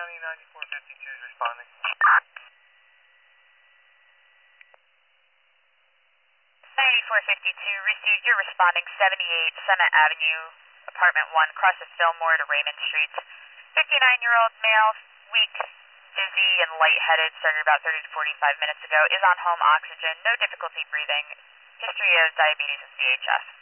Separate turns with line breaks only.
County 9452 is responding.
9452, received. You're responding 78 Summit Avenue, apartment 1, crosses Fillmore to Raymond Street. 59-year-old male, weak, dizzy, and lightheaded, started about 30 to 45 minutes ago, is on home oxygen, no difficulty breathing, history of diabetes and CHF.